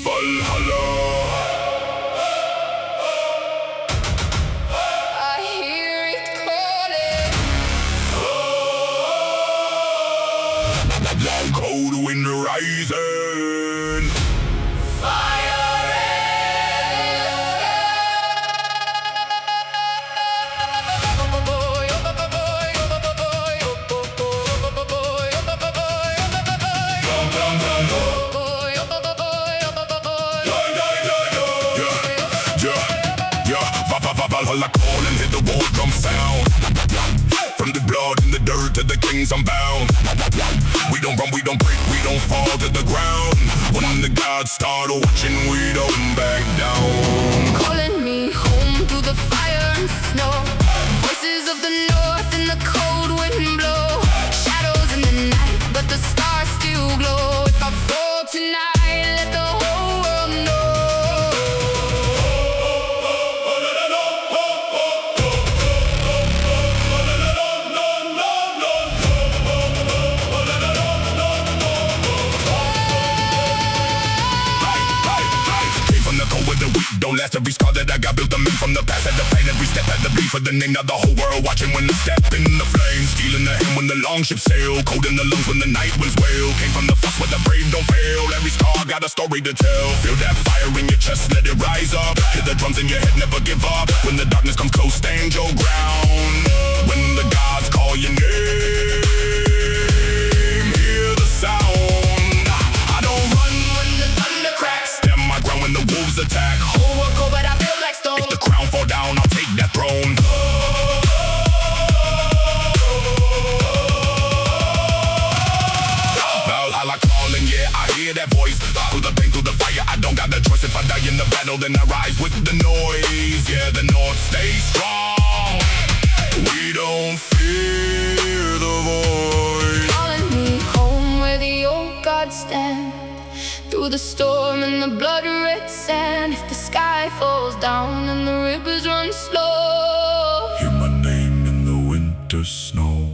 Valhalla. I hear it calling. Cold wind rising. Fire Valhalla calling, hit the war drum sound. From the blood and the dirt to the kings unbound. We don't run, we don't break, we don't fall to the ground. When the gods start watching, we don't back down. calling me home through the fire and snow. Voices of the north in the cold wind blow. Shadows in the night, but the stars still glow. If I fall tonight, let the whole world know. Don't last every scar that I got built them in from the past. Had to fight every step, had to bleed for the name. Now the whole world watching when I step in the flames. Steel in the hand when the long ship sail. Cold in the lungs when the night winds wail. Came from the fuss where the brave don't fail. Every scar got a story to tell. Feel that fire in your chest, let it rise up. Hear the drums in your head, never give up. When the darkness comes close, stand your ground. When the gods call your name, hear the sound. I don't run when the thunder cracks. Stand my ground when the wolves attack. But I feel like stone. If the crown fall down, I'll take that throne. Valhalla calling, yeah, I hear that voice. Through the pain, through the fire, I don't got a choice. If I die in the battle, then I rise with the noise. Yeah, the north stays strong. We don't fear the void. Calling me home where the old gods stand. Through the storm and the blood-red sand. If the sky falls down and the rivers run slow, Hear my name in the winter snow.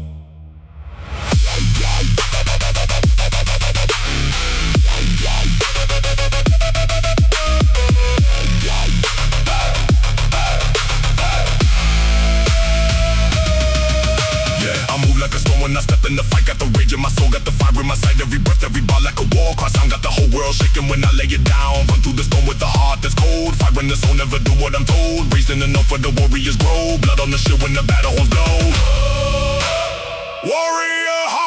I move like a storm when I step in the fight. Got the rage in my soul, got the fire in my sight. Every breath, every bar like a war cry sound. Got the whole world shaking when I lay it down. Run through the storm with a heart that's cold. Fire in the soul, never do what I'm told. Raised in the north where the warriors grow. Blood on the shield when the battle horns blow. Warrior heart.